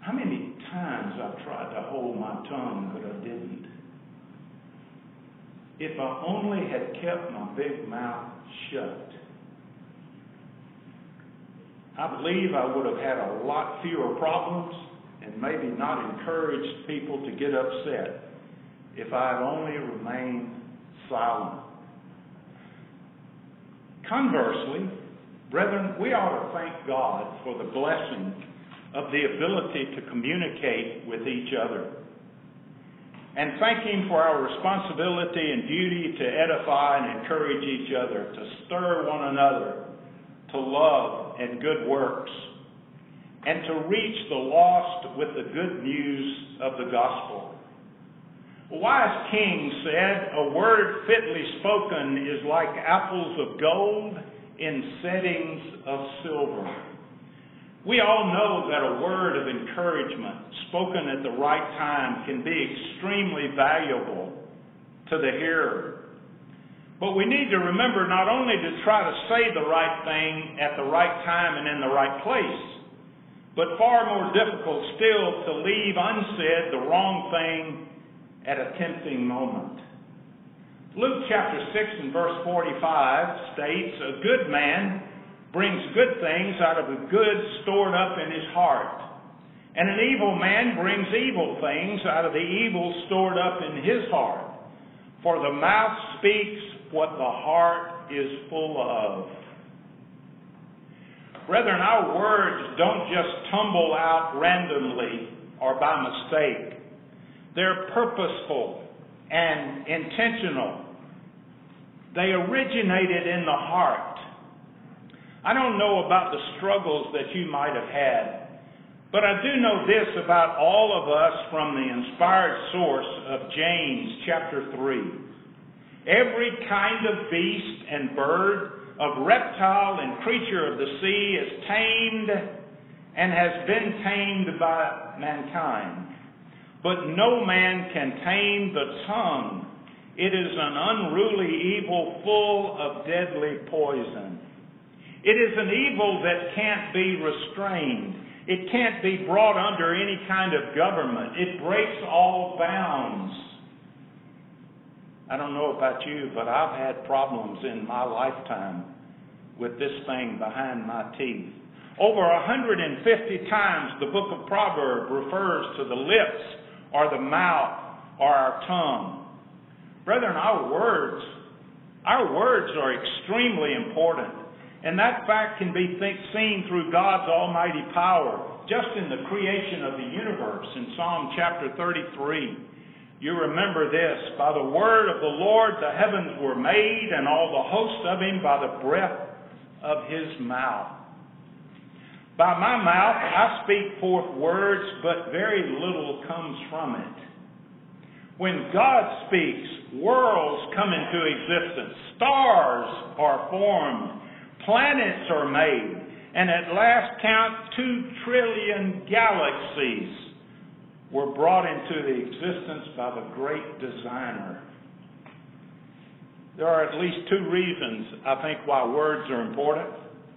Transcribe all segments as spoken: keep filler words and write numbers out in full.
How many times I've tried to hold my tongue, but I didn't. If I only had kept my big mouth shut, I believe I would have had a lot fewer problems and maybe not encouraged people to get upset if I had only remained silent. Conversely, brethren, we ought to thank God for the blessing of the ability to communicate with each other, and thank Him for our responsibility and duty to edify and encourage each other, to stir one another to love and good works, and to reach the lost with the good news of the gospel. A wise king said, "A word fitly spoken is like apples of gold in settings of silver." We all know that a word of encouragement spoken at the right time can be extremely valuable to the hearer. But we need to remember not only to try to say the right thing at the right time and in the right place, but far more difficult still to leave unsaid the wrong thing at a tempting moment. Luke chapter six and verse forty-five states, "A good man brings good things out of the good stored up in his heart, and an evil man brings evil things out of the evil stored up in his heart. For the mouth speaks what the heart is full of." Brethren, our words don't just tumble out randomly or by mistake. They're purposeful and intentional. They originated in the heart. I don't know about the struggles that you might have had, but I do know this about all of us from the inspired source of James chapter three. Every kind of beast and bird, of reptile and creature of the sea is tamed and has been tamed by mankind. But no man can tame the tongue. It is an unruly evil full of deadly poison. It is an evil that can't be restrained. It can't be brought under any kind of government. It breaks all bounds. I don't know about you, but I've had problems in my lifetime with this thing behind my teeth. Over one hundred fifty times the book of Proverbs refers to the lips or the mouth or our tongue. Brethren, our words, our words are extremely important. And that fact can be think, seen through God's almighty power, just in the creation of the universe in Psalm chapter thirty-three. You remember this, "By the word of the Lord the heavens were made, and all the host of Him by the breath of His mouth." By my mouth I speak forth words, but very little comes from it. When God speaks, worlds come into existence, stars are formed, planets are made, and at last count two trillion galaxies were brought into the existence by the great designer. There are at least two reasons, I think, why words are important.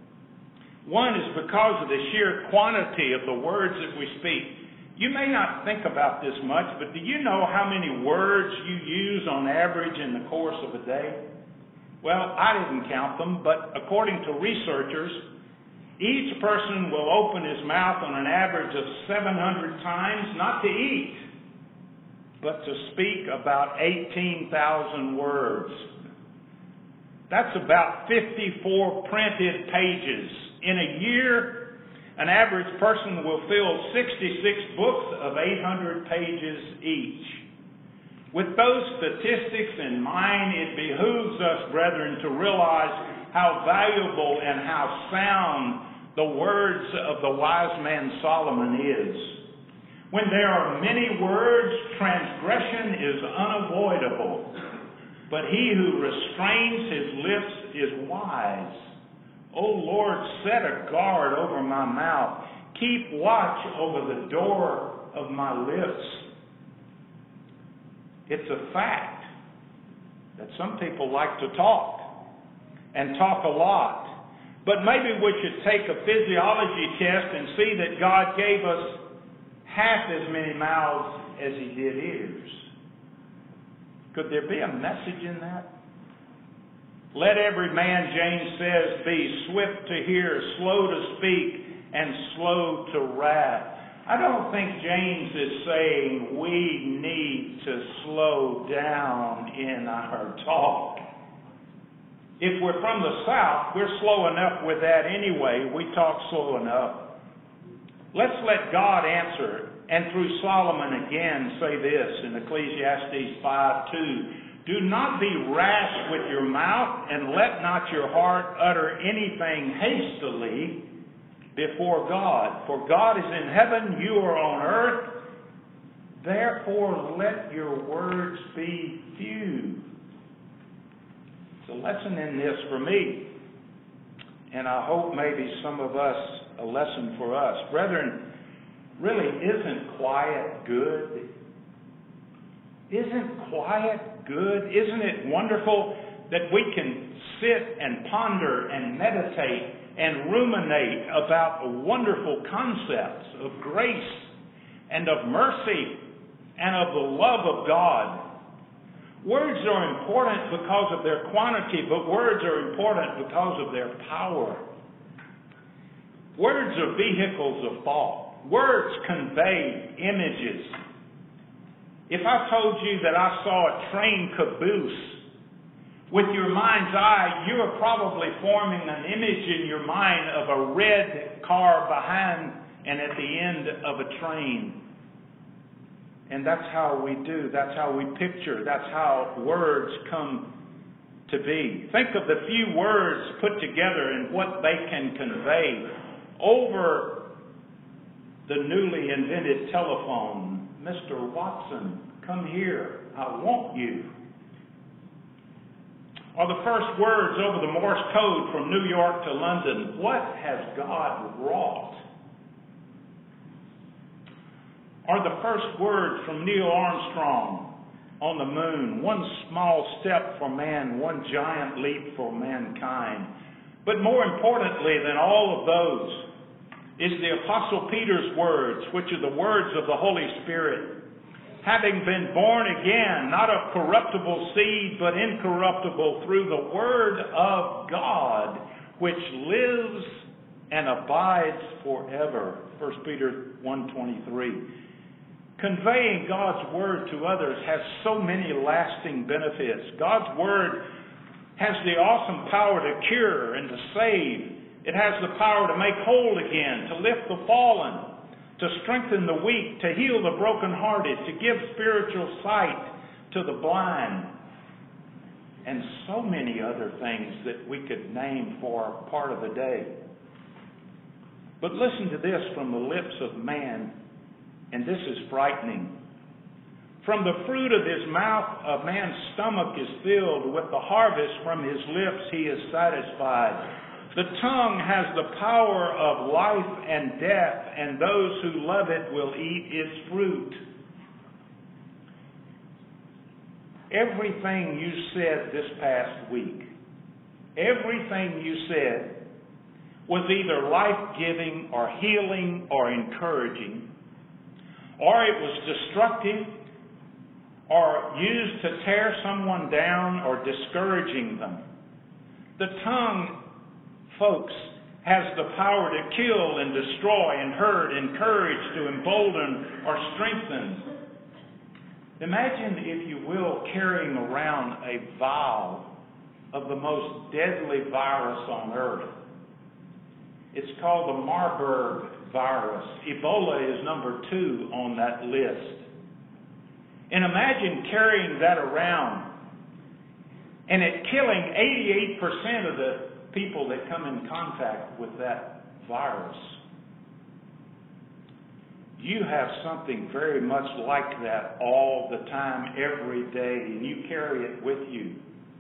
One is because of the sheer quantity of the words that we speak. You may not think about this much, but do you know how many words you use on average in the course of a day? Well, I didn't count them, but according to researchers, each person will open his mouth on an average of seven hundred times, not to eat, but to speak about eighteen thousand words. That's about fifty-four printed pages. In a year, an average person will fill sixty-six books of eight hundred pages each. With those statistics in mind, it behooves us, brethren, to realize how valuable and how sound the words of the wise man Solomon is. When there are many words, transgression is unavoidable, but he who restrains his lips is wise. O Lord, set a guard over my mouth. Keep watch over the door of my lips. It's a fact that some people like to talk and talk a lot. But maybe we should take a physiology test and see that God gave us half as many mouths as he did ears. Could there be a message in that? Let every man, James says, be swift to hear, slow to speak, and slow to wrath. I don't think James is saying we need to slow down in our talk. If we're from the South, we're slow enough with that anyway. We talk slow enough. Let's let God answer, and through Solomon again say this in Ecclesiastes five two. Do not be rash with your mouth, and let not your heart utter anything hastily before God. For God is in heaven, you are on earth. Therefore let your words be few. It's a lesson in this for me, and I hope maybe some of us a lesson for us. Brethren, really, isn't quiet good? Isn't quiet good? Isn't it wonderful that we can sit and ponder and meditate and ruminate about the wonderful concepts of grace and of mercy and of the love of God? Words are important because of their quantity, but words are important because of their power. Words are vehicles of thought. Words convey images. If I told you that I saw a train caboose, with your mind's eye, you are probably forming an image in your mind of a red car behind and at the end of a train. And that's how we do. That's how we picture. That's how words come to be. Think of the few words put together and what they can convey. Over the newly invented telephone, Mister Watson, come here. I want you. Or the first words over the Morse code from New York to London, what has God wrought? Or the first words from Neil Armstrong on the moon, one small step for man, one giant leap for mankind. But more importantly than all of those is the Apostle Peter's words, which are the words of the Holy Spirit. Having been born again, not of corruptible seed, but incorruptible through the Word of God, which lives and abides forever. First Peter one twenty-three. Conveying God's Word to others has so many lasting benefits. God's Word has the awesome power to cure and to save. It has the power to make whole again, to lift the fallen, to strengthen the weak, to heal the brokenhearted, to give spiritual sight to the blind, and so many other things that we could name for part of the day. But listen to this from the lips of man, and this is frightening. From the fruit of his mouth a man's stomach is filled, with the harvest from his lips he is satisfied. The tongue has the power of life and death, and those who love it will eat its fruit. Everything you said this past week, everything you said was either life-giving or healing or encouraging, or it was destructive or used to tear someone down or discouraging them. The tongue, folks, has the power to kill and destroy and hurt, encourage, to embolden or strengthen. Imagine, if you will, carrying around a vial of the most deadly virus on earth. It's called the Marburg virus. Ebola is number two on that list. And imagine carrying that around and it killing eighty-eight percent of the people that come in contact with that virus. You have something very much like that all the time, every day, and you carry it with you.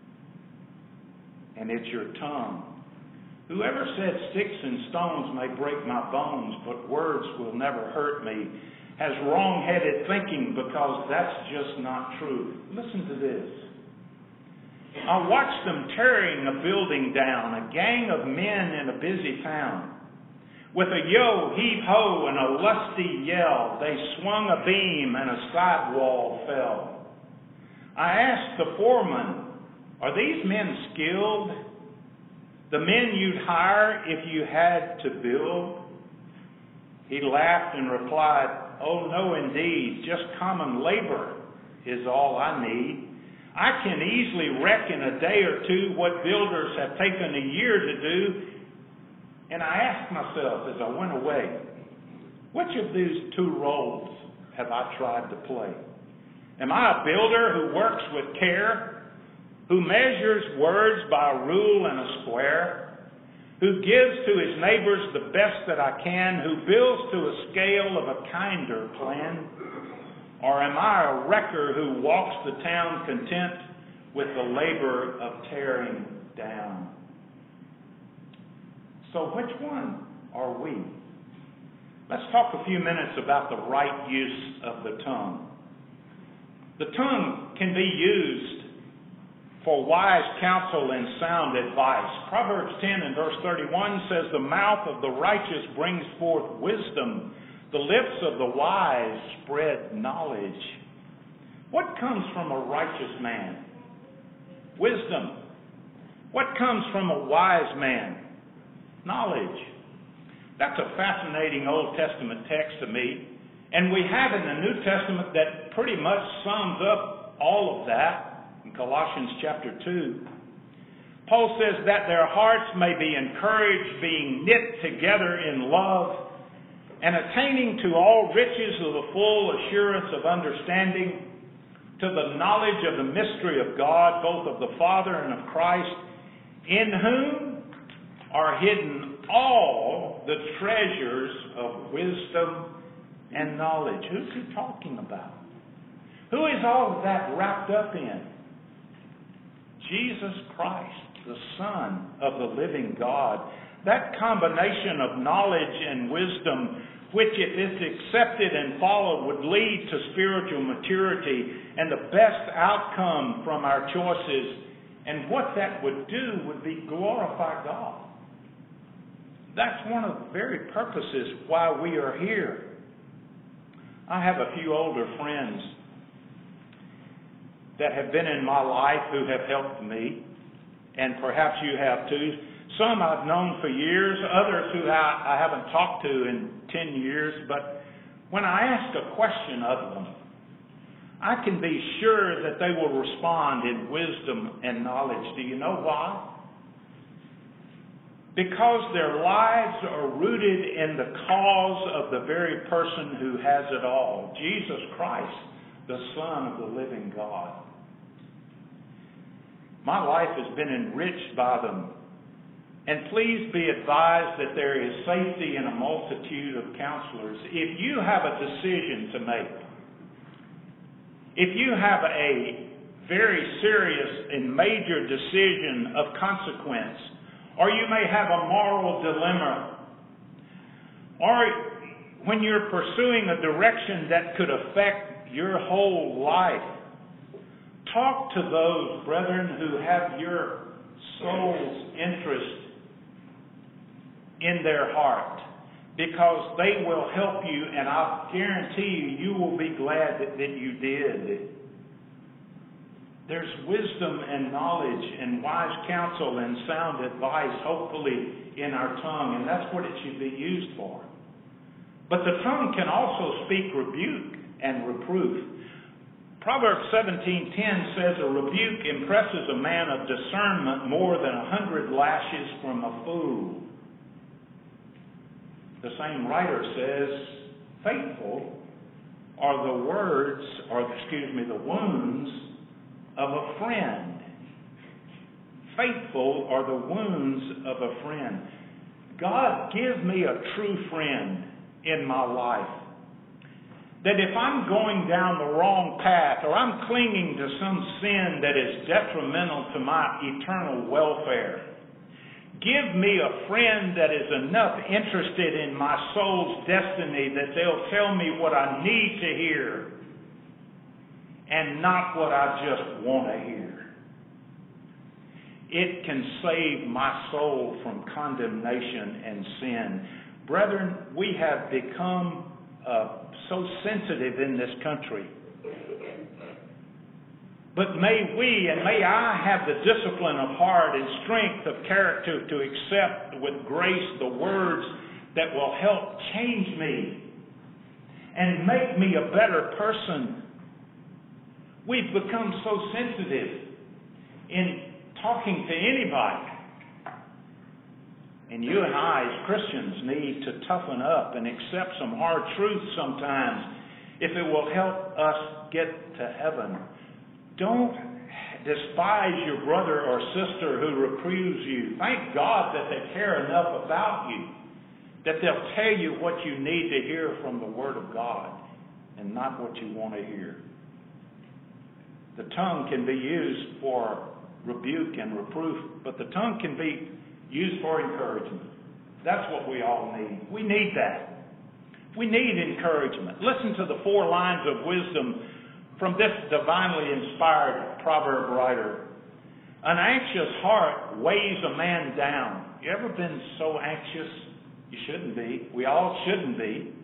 And it's your tongue. Whoever said sticks and stones may break my bones, but words will never hurt me, has wrong-headed thinking, because that's just not true. Listen to this. I watched them tearing a building down, a gang of men in a busy town. With a yo, heave ho, and a lusty yell, they swung a beam and a sidewall fell. I asked the foreman, are these men skilled? The men you'd hire if you had to build? He laughed and replied, oh no indeed, just common labor is all I need. I can easily wreck in a day or two what builders have taken a year to do. And I asked myself as I went away, which of these two roles have I tried to play? Am I a builder who works with care, who measures words by a rule and a square, who gives to his neighbors the best that I can, who builds to a scale of a kinder plan? Or am I a wrecker who walks the town content with the labor of tearing down? So which one are we? Let's talk a few minutes about the right use of the tongue. The tongue can be used for wise counsel and sound advice. Proverbs ten and verse thirty-one says, the mouth of the righteous brings forth wisdom. The lips of the wise spread knowledge. What comes from a righteous man? Wisdom. What comes from a wise man? Knowledge. That's a fascinating Old Testament text to me. And we have in the New Testament that pretty much sums up all of that in Colossians chapter two. Paul says that their hearts may be encouraged, being knit together in love, and attaining to all riches of the full assurance of understanding, to the knowledge of the mystery of God, both of the Father and of Christ, in whom are hidden all the treasures of wisdom and knowledge. Who's he talking about? Who is all of that wrapped up in? Jesus Christ, the Son of the living God. That combination of knowledge and wisdom, which if it's accepted and followed would lead to spiritual maturity and the best outcome from our choices. And what that would do would be glorify God. That's one of the very purposes why we are here. I have a few older friends that have been in my life who have helped me, and perhaps you have too. Some I've known for years, others who I, I haven't talked to in ten years, but when I ask a question of them, I can be sure that they will respond in wisdom and knowledge. Do you know why? Because their lives are rooted in the cause of the very person who has it all, Jesus Christ, the Son of the living God. My life has been enriched by them. And please be advised that there is safety in a multitude of counselors. If you have a decision to make, if you have a very serious and major decision of consequence, or you may have a moral dilemma, or when you're pursuing a direction that could affect your whole life, talk to those brethren who have your soul's interest in their heart, because they will help you, and I guarantee you, you will be glad that, that you did. There's wisdom and knowledge and wise counsel and sound advice, hopefully, in our tongue, and that's what it should be used for. But the tongue can also speak rebuke and reproof. Proverbs seventeen ten says, a rebuke impresses a man of discernment more than a hundred lashes from a fool. The same writer says, faithful are the words, or excuse me, the wounds of a friend. Faithful are the wounds of a friend. God, give me a true friend in my life. That if I'm going down the wrong path, or I'm clinging to some sin that is detrimental to my eternal welfare, give me a friend that is enough interested in my soul's destiny that they'll tell me what I need to hear and not what I just want to hear. It can save my soul from condemnation and sin. Brethren, we have become uh, so sensitive in this country. But may we and may I have the discipline of heart and strength of character to accept with grace the words that will help change me and make me a better person. We've become so sensitive in talking to anybody. And you and I as Christians need to toughen up and accept some hard truths sometimes if it will help us get to heaven. Don't despise your brother or sister who reproves you. Thank God that they care enough about you that they'll tell you what you need to hear from the Word of God and not what you want to hear. The tongue can be used for rebuke and reproof, but the tongue can be used for encouragement. That's what we all need. We need that. We need encouragement. Listen to the four lines of wisdom from this divinely inspired proverb writer. An anxious heart weighs a man down. You ever been so anxious? You shouldn't be. We all shouldn't be.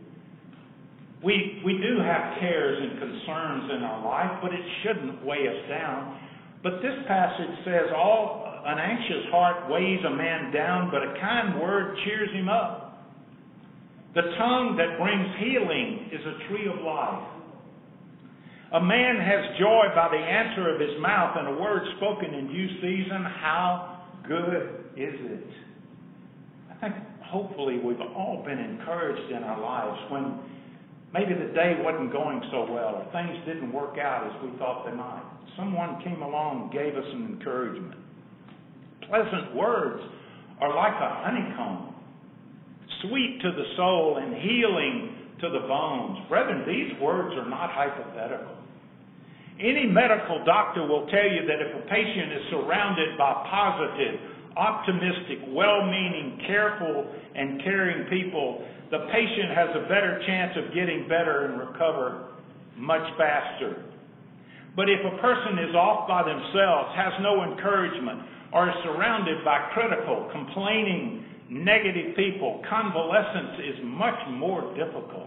We, we do have cares and concerns in our life, but it shouldn't weigh us down. But this passage says, all an anxious heart weighs a man down, but a kind word cheers him up. The tongue that brings healing is a tree of life. A man has joy by the answer of his mouth, and a word spoken in due season. How good is it? I think hopefully we've all been encouraged in our lives when maybe the day wasn't going so well or things didn't work out as we thought they might. Someone came along and gave us an encouragement. Pleasant words are like a honeycomb, sweet to the soul and healing to the bones. Brethren, these words are not hypothetical. Any medical doctor will tell you that if a patient is surrounded by positive, optimistic, well-meaning, careful, and caring people, the patient has a better chance of getting better and recover much faster. But if a person is off by themselves, has no encouragement, or is surrounded by critical, complaining, negative people, convalescence is much more difficult.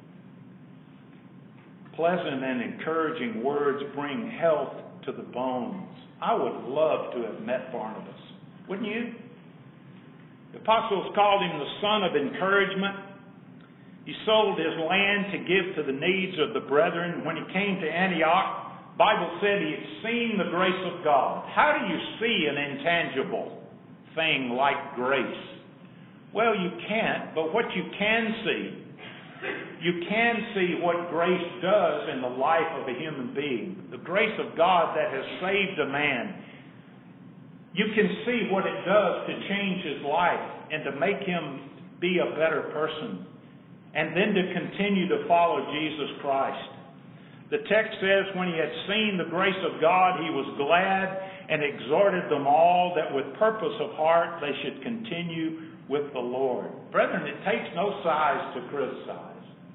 Pleasant and encouraging words bring health to the bones. I would love to have met Barnabas. Wouldn't you? The apostles called him the son of encouragement. He sold his land to give to the needs of the brethren. When he came to Antioch, the Bible said he had seen the grace of God. How do you see an intangible thing like grace? Well, you can't, but what you can see, you can see what grace does in the life of a human being. The grace of God that has saved a man. You can see what it does to change his life and to make him be a better person, and then to continue to follow Jesus Christ. The text says, when he had seen the grace of God, he was glad and exhorted them all that with purpose of heart they should continue with the Lord. Brethren, it takes no size to criticize.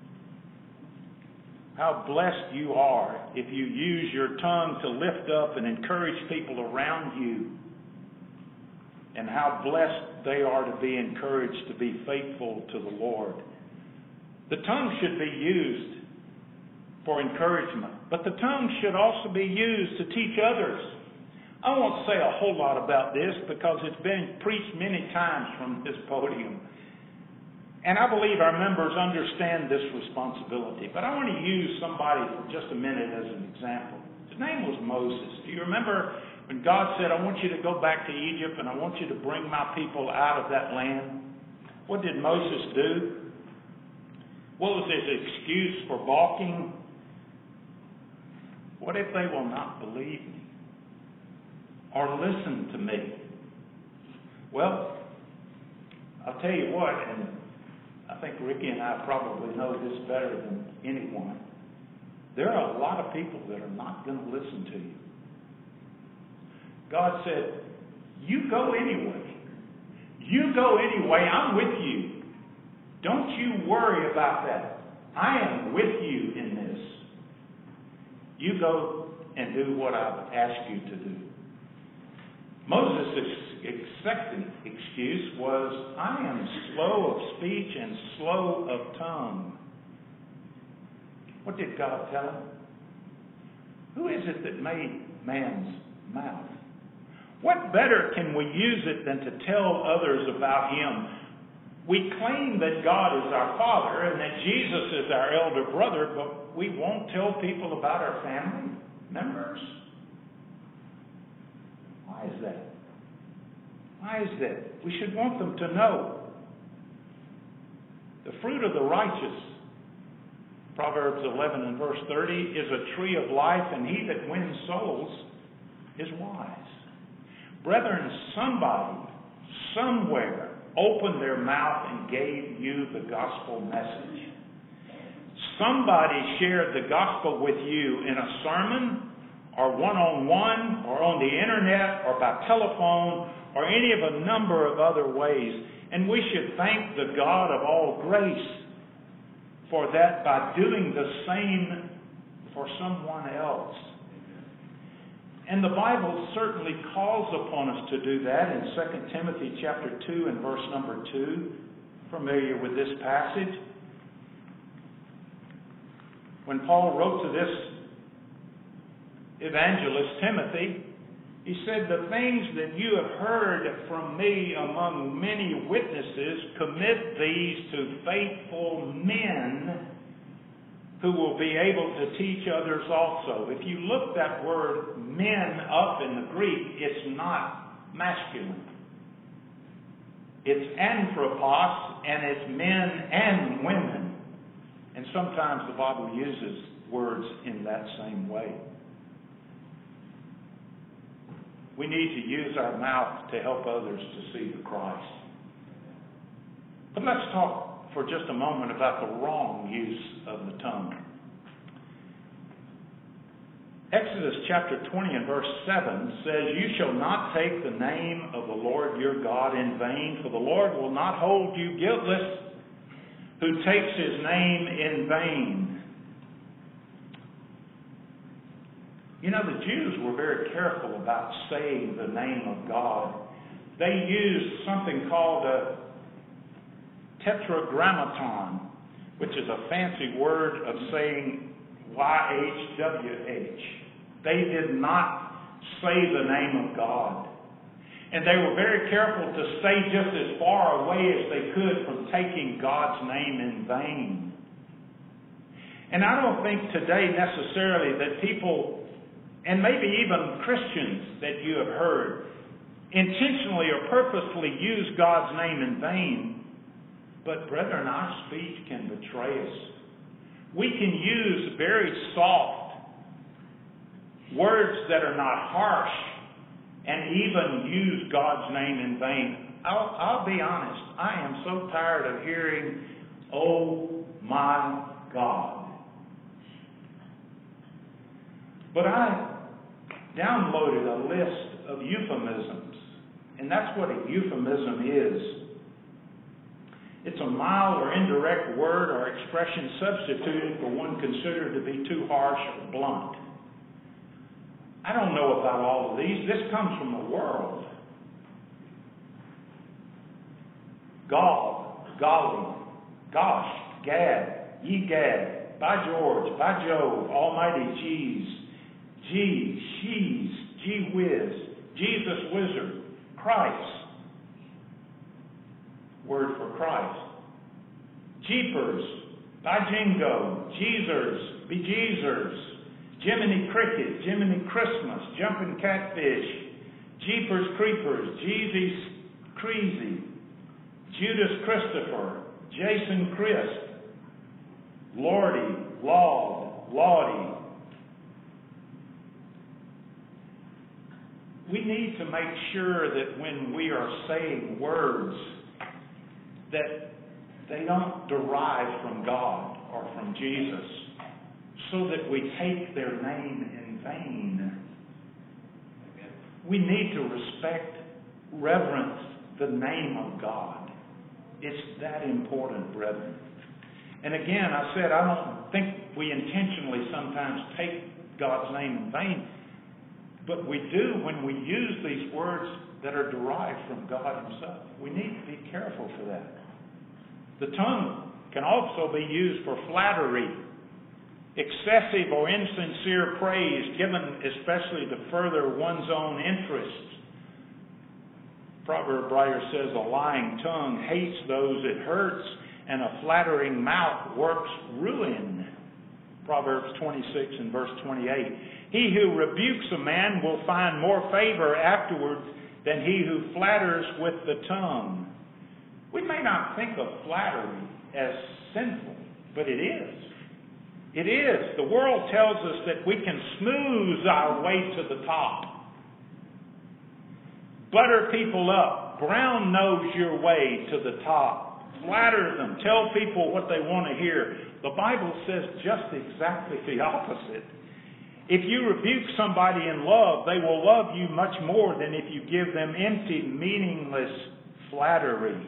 How blessed you are if you use your tongue to lift up and encourage people around you. And how blessed they are to be encouraged to be faithful to the Lord. The tongue should be used for encouragement, but the tongue should also be used to teach others. I won't say a whole lot about this because it's been preached many times from this podium. And I believe our members understand this responsibility. But I want to use somebody for just a minute as an example. His name was Moses. Do you remember when God said, I want you to go back to Egypt and I want you to bring my people out of that land? What did Moses do? What was his excuse for balking? What if they will not believe me or listen to me? Well, I'll tell you what, and I think Ricky and I probably know this better than anyone. There are a lot of people that are not going to listen to you. God said, you go anyway. You go anyway. I'm with you. Don't you worry about that. I am with you in this. You go and do what I've asked you to do. Moses' accepted excuse was, I am slow of speech and slow of tongue. What did God tell him? Who is it that made man's mouth? What better can we use it than to tell others about Him? We claim that God is our Father and that Jesus is our elder brother, but we won't tell people about our family members. Why is that? Why is that? We should want them to know. The fruit of the righteous, Proverbs eleven and verse thirty, is a tree of life, and he that wins souls is wise. Brethren, somebody, somewhere, opened their mouth and gave you the gospel message. Somebody shared the gospel with you in a sermon, or one-on-one, or on the internet, or by telephone, or any of a number of other ways. And we should thank the God of all grace for that by doing the same for someone else. And the Bible certainly calls upon us to do that in Second Timothy chapter two and verse number two. Familiar with this passage? When Paul wrote to this evangelist Timothy, he said, the things that you have heard from me among many witnesses, commit these to faithful men who will be able to teach others also. If you look that word men up in the Greek, it's not masculine. It's anthropos, and it's men and women. And sometimes the Bible uses words in that same way. We need to use our mouth to help others to see the Christ. But let's talk for just a moment about the wrong use of the tongue. Exodus chapter twenty and verse seven says, you shall not take the name of the Lord your God in vain, for the Lord will not hold you guiltless who takes his name in vain. You know, the Jews were very careful about saying the name of God. They used something called a tetragrammaton, which is a fancy word of saying Y H W H. They did not say the name of God. And they were very careful to stay just as far away as they could from taking God's name in vain. And I don't think today necessarily that people, and maybe even Christians that you have heard, intentionally or purposefully use God's name in vain. But brethren, our speech can betray us. We can use very soft words that are not harsh and even use God's name in vain. I'll, I'll be honest, I am so tired of hearing, oh my God. But I downloaded a list of euphemisms, and that's what a euphemism is. It's a mild or indirect word or expression substituted for one considered to be too harsh or blunt. I don't know about all of these. This comes from the world. Gall, golly, gosh, gad, ye gad, by George, by Jove, almighty jeez, gee, she's, gee whiz, Jesus wizard, Christ. Word for Christ. Jeepers, by jingo, Jeezers, bejeezers, Jiminy Cricket, Jiminy Christmas, Jumpin' Catfish, Jeepers Creepers, Jeezy's Creasy, Judas Christopher, Jason Crisp, Lordy, Laud, Laudy. We need to make sure that when we are saying words that they don't derive from God or from Jesus, so that we take their name in vain. We need to respect, reverence the name of God. It's that important, brethren. And again, I said, I don't think we intentionally sometimes take God's name in vain. But we do when we use these words that are derived from God Himself. We need to be careful for that. The tongue can also be used for flattery, excessive or insincere praise given especially to further one's own interests. Proverb writer says, a lying tongue hates those it hurts, and a flattering mouth works ruin. Proverbs twenty-six and verse twenty-eight. He who rebukes a man will find more favor afterwards than he who flatters with the tongue. We may not think of flattery as sinful, but it is. It is. The world tells us that we can smooth our way to the top. Butter people up. Brown nose your way to the top. Flatter them. Tell people what they want to hear. The Bible says just exactly the opposite. If you rebuke somebody in love, they will love you much more than if you give them empty, meaningless flattery.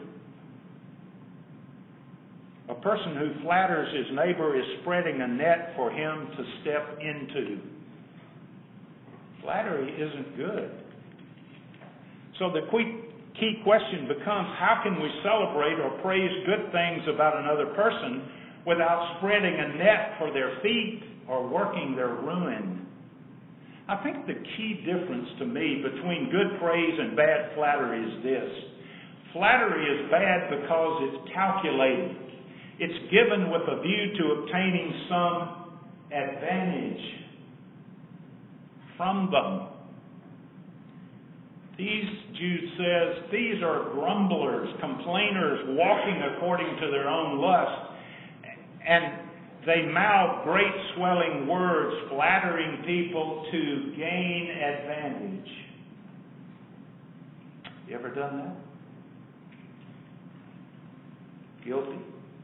A person who flatters his neighbor is spreading a net for him to step into. Flattery isn't good. So the key question becomes, how can we celebrate or praise good things about another person without spreading a net for their feet or working their ruin? I think the key difference to me between good praise and bad flattery is this. Flattery is bad because it's calculated. It's given with a view to obtaining some advantage from them. These, Jude says, these are grumblers, complainers, walking according to their own lust, and they mouth great swelling words, flattering people to gain advantage. You ever done that? Guilty.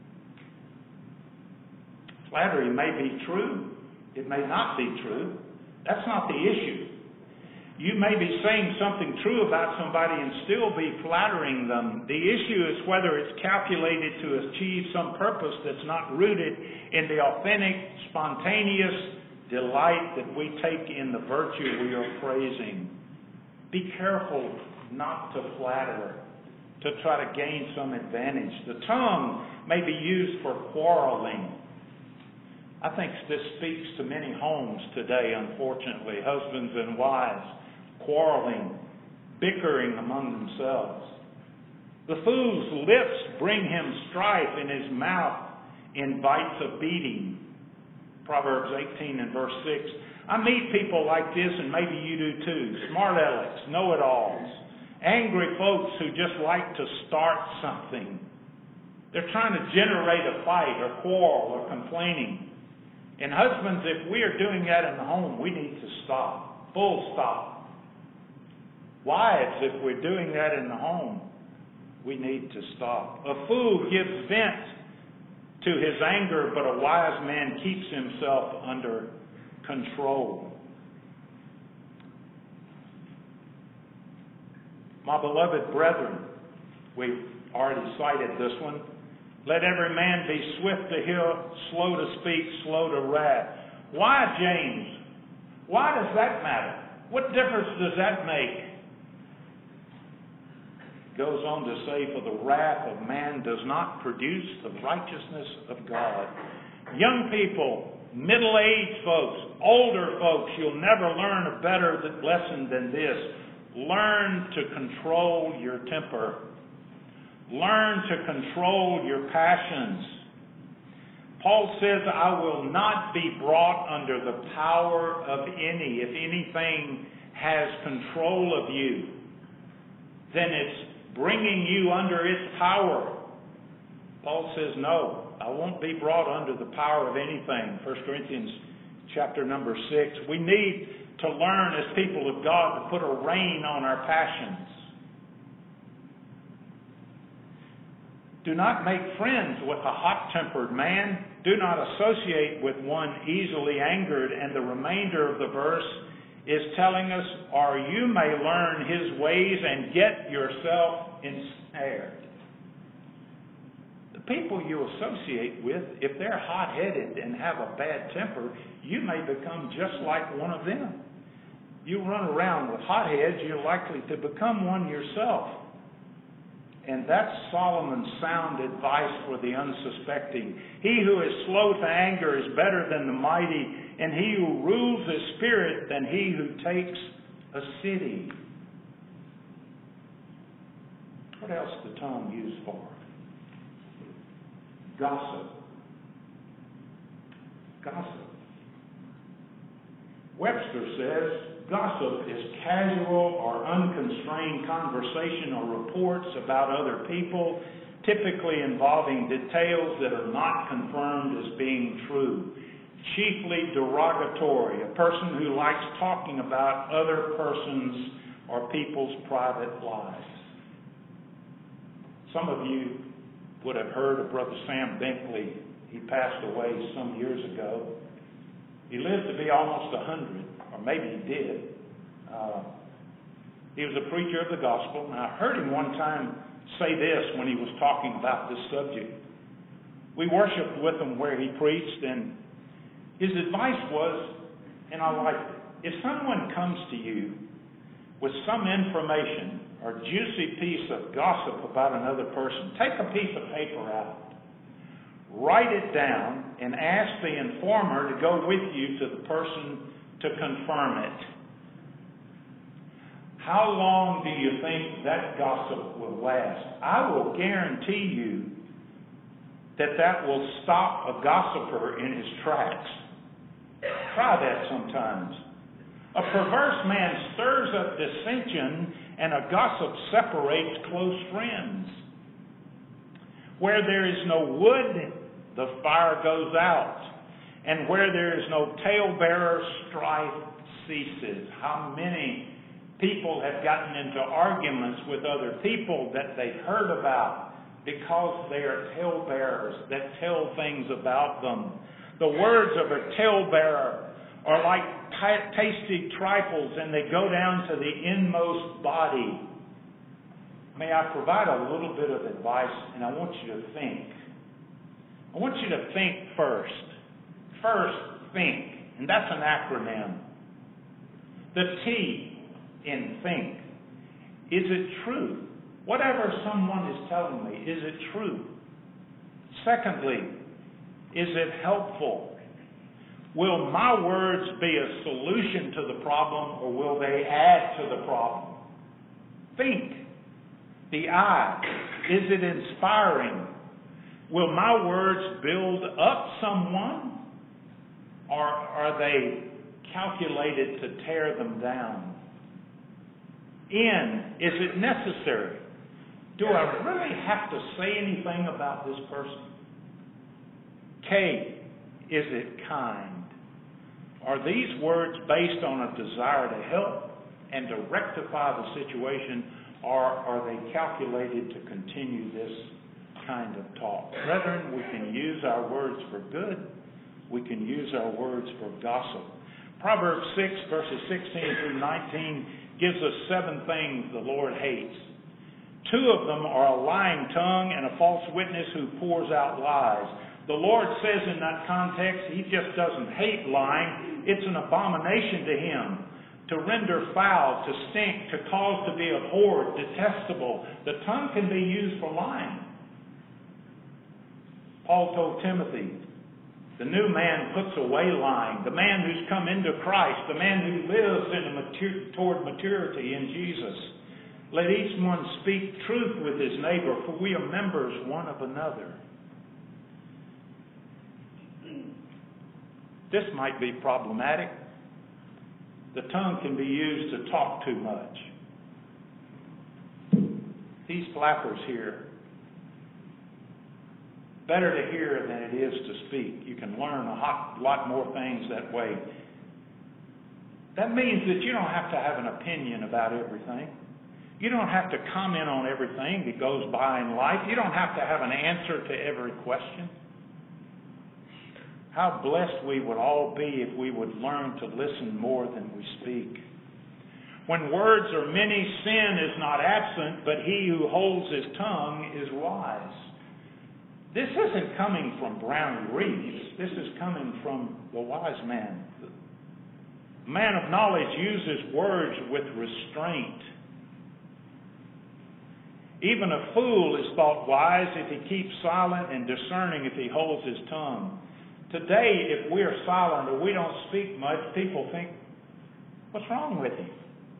Flattery may be true. It may not be true. That's not the issue. You may be saying something true about somebody and still be flattering them. The issue is whether it's calculated to achieve some purpose that's not rooted in the authentic, spontaneous delight that we take in the virtue we are praising. Be careful not to flatter, to try to gain some advantage. The tongue may be used for quarreling. I think this speaks to many homes today, unfortunately, husbands and wives quarreling, bickering among themselves. The fool's lips bring him strife, and his mouth invites a beating. Proverbs eighteen and verse six. I meet people like this, and maybe you do too. Smart alecks, know-it-alls, angry folks who just like to start something. They're trying to generate a fight or quarrel or complaining. And husbands, if we are doing that in the home, we need to stop. Full stop. Wives, if we're doing that in the home, we need to stop. A fool gives vent to his anger, but a wise man keeps himself under control. My beloved brethren, we've already cited this one. Let every man be swift to hear, slow to speak, slow to wrath. Why, James? Why does that matter? What difference does that make? Goes on to say, for the wrath of man does not produce the righteousness of God. Young people, middle-aged folks, older folks, you'll never learn a better lesson than this. Learn to control your temper. Learn to control your passions. Paul says, I will not be brought under the power of any. If anything has control of you, then it's bringing you under its power. Paul says, no, I won't be brought under the power of anything. First Corinthians chapter number six. We need to learn as people of God to put a rein on our passions. Do not make friends with a hot-tempered man. Do not associate with one easily angered. And the remainder of the verse is telling us, or you may learn his ways and get yourself ensnared. The people you associate with, if they're hot-headed and have a bad temper, you may become just like one of them. you run around with hotheads, you're likely to become one yourself. And that's Solomon's sound advice for the unsuspecting. He who is slow to anger is better than the mighty, and he who rules his spirit than he who takes a city. What else is the tongue used for? Gossip. Gossip. Webster says, gossip is casual or unconstrained conversation or reports about other people, typically involving details that are not confirmed as being true. Chiefly derogatory, a person who likes talking about other persons or people's private lives. Some of you would have heard of Brother Sam Binkley. He passed away some years ago. He lived to be almost a hundred, or maybe he did. Uh, he was a preacher of the gospel, and I heard him one time say this when he was talking about this subject. We worshiped with him where he preached, and his advice was, and I like it, if someone comes to you with some information or juicy piece of gossip about another person, take a piece of paper out, write it down, and ask the informer to go with you to the person to confirm it. How long do you think that gossip will last? I will guarantee you that that will stop a gossiper in his tracks. Try that sometimes. A perverse man stirs up dissension, and a gossip separates close friends. Where there is no wood, the fire goes out. And where there is no talebearer, strife ceases. How many people have gotten into arguments with other people that they've heard about because they are talebearers that tell things about them. The words of a talebearer are like t- tasty trifles, and they go down to the inmost body. May I provide a little bit of advice, and I want you to think. I want you to think first. First, think. And that's an acronym. The T in think. Is it true? Whatever someone is telling me, is it true? Secondly, is it helpful? Will my words be a solution to the problem, or will they add to the problem? Think. The I, is it inspiring? Will my words build up someone, or are they calculated to tear them down? N, is it necessary? Do I really have to say anything about this person? K, is it kind? Are these words based on a desire to help and to rectify the situation, or are they calculated to continue this kind of talk? Brethren, we can use our words for good. We can use our words for gossip. Proverbs six, verses sixteen through nineteen gives us seven things the Lord hates. Two of them are a lying tongue and a false witness who pours out lies. The Lord says in that context, He just doesn't hate lying. It's an abomination to Him. To render foul, to stink, to cause to be abhorred, detestable. The tongue can be used for lying. Paul told Timothy, the new man puts away lying. The man who's come into Christ, the man who lives in a matur- toward maturity in Jesus. Let each one speak truth with his neighbor, for we are members one of another. This might be problematic. The tongue can be used to talk too much. These flappers here, better to hear than it is to speak. You can learn a hot, lot more things that way. That means that you don't have to have an opinion about everything. You don't have to comment on everything that goes by in life. You don't have to have an answer to every question. How blessed we would all be if we would learn to listen more than we speak. When words are many, sin is not absent, but he who holds his tongue is wise. This isn't coming from Brownie Reeves. This is coming from the wise man. A man of knowledge uses words with restraint. Even a fool is thought wise if he keeps silent, and discerning if he holds his tongue. Today, if we are silent or we don't speak much, people think, what's wrong with him?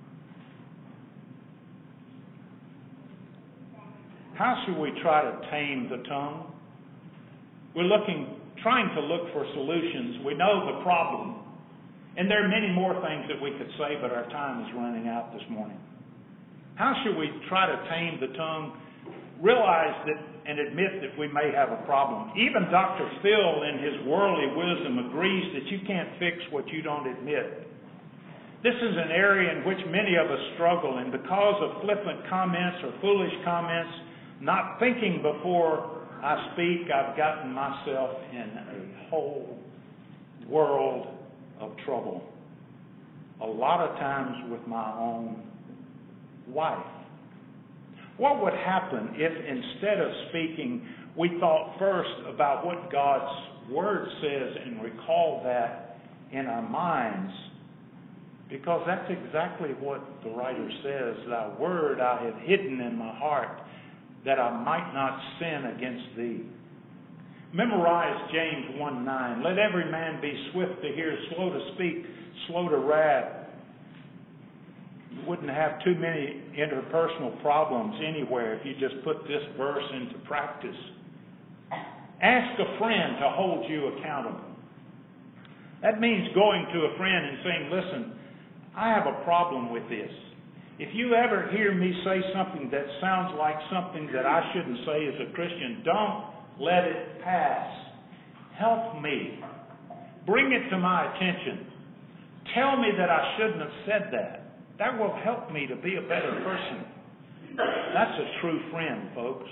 How should we try to tame the tongue? We're looking, trying to look for solutions. We know the problem. And there are many more things that we could say, but our time is running out this morning. How should we try to tame the tongue? Realize that and admit that we may have a problem. Even Doctor Phil, in his worldly wisdom, agrees that you can't fix what you don't admit. This is an area in which many of us struggle, and because of flippant comments or foolish comments, not thinking before I speak, I've gotten myself in a whole world of trouble. A lot of times with my own wife. What would happen if instead of speaking, we thought first about what God's Word says and recall that in our minds? Because that's exactly what the writer says. Thy word I have hidden in my heart, that I might not sin against thee. Memorize James one nine. Let every man be swift to hear, slow to speak, slow to wrath. You wouldn't have too many interpersonal problems anywhere if you just put this verse into practice. Ask a friend to hold you accountable. That means going to a friend and saying, listen, I have a problem with this. If you ever hear me say something that sounds like something that I shouldn't say as a Christian, don't let it pass. Help me. Bring it to my attention. Tell me that I shouldn't have said that. That will help me to be a better person. That's a true friend, folks.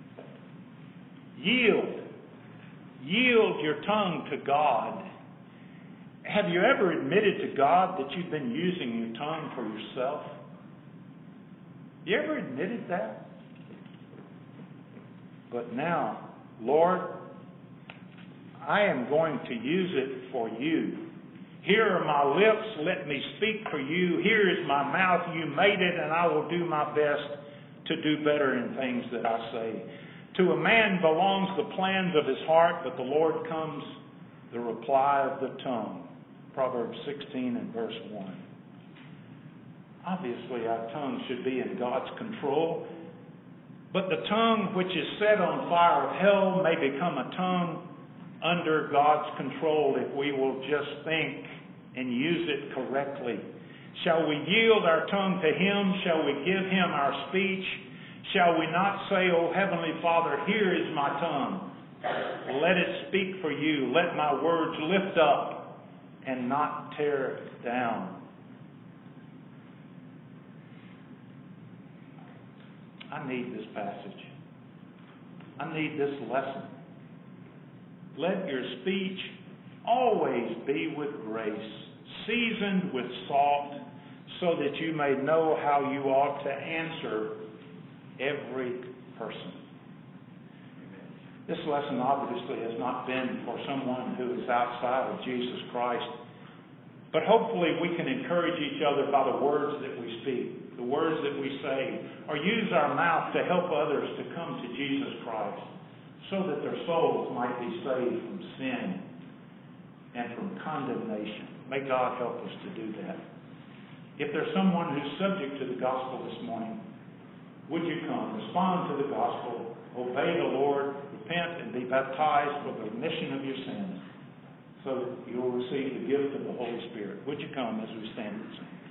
Yield. Yield your tongue to God. Have you ever admitted to God that you've been using your tongue for yourself? You ever admitted that? But now, Lord, I am going to use it for you. Here are my lips, let me speak for you. Here is my mouth, you made it, and I will do my best to do better in things that I say. To a man belongs the plans of his heart, but the Lord comes the reply of the tongue. Proverbs sixteen and verse one. Obviously, our tongue should be in God's control, but the tongue which is set on fire of hell may become a tongue under God's control if we will just think and use it correctly. Shall we yield our tongue to Him? Shall we give Him our speech? Shall we not say, O Heavenly Father, here is my tongue. Let it speak for you. Let my words lift up and not tear down. I need this passage. I need this lesson. Let your speech always be with grace, seasoned with salt, so that you may know how you ought to answer every person. This lesson obviously has not been for someone who is outside of Jesus Christ, but hopefully we can encourage each other by the words that we speak, the words that we say, or use our mouth to help others to come to Jesus Christ, so that their souls might be saved from sin and from condemnation. May God help us to do that. If there's someone who's subject to the gospel this morning, would you come, respond to the gospel, obey the Lord, repent, and be baptized for the remission of your sins, so that you'll receive the gift of the Holy Spirit. Would you come as we stand and sing?